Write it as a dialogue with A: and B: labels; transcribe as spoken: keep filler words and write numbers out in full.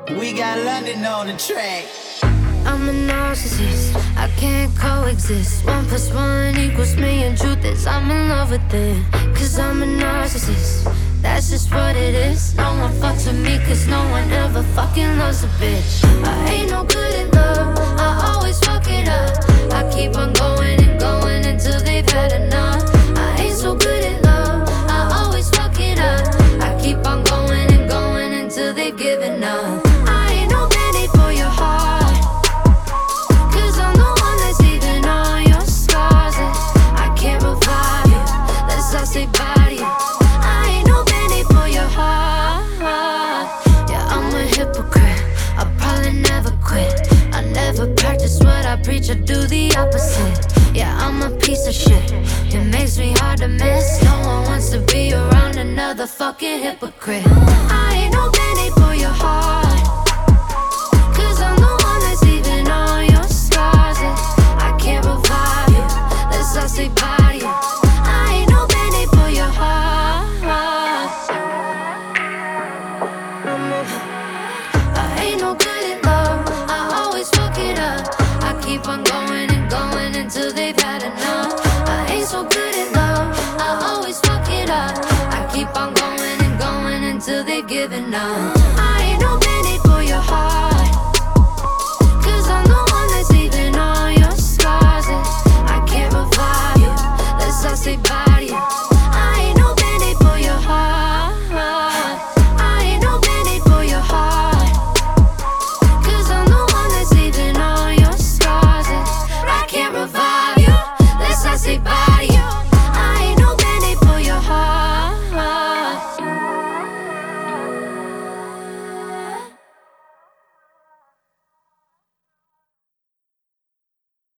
A: We got London on the track.
B: I'm a narcissist, I can't coexist. One plus one equals me, and truth is I'm in love with it. Cause I'm a narcissist, that's just what it is. No one fucks with me cause no one ever fucking loves a bitch. I ain't no good at love, I always fuck it up. I keep on going and going until they've had enough. I ain't so good at love, I always fuck it up. I keep on going and going until they've given up. I ain't no band-aid for your heart, say body. I ain't no band-aid for your heart. Yeah, I'm a hypocrite, I'll probably never quit. I never practice what I preach, I do the opposite. Yeah, I'm a piece of shit, it makes me hard to miss. No one wants to be around another fucking hypocrite. I ain't no band-aid for your heart, cause I'm the one that's leaving all your scars. I can't revive you, let's all say body. Keep on going and going until they've had enough. I ain't so good at love, I always fuck it up. I keep on going and going until they've given up. I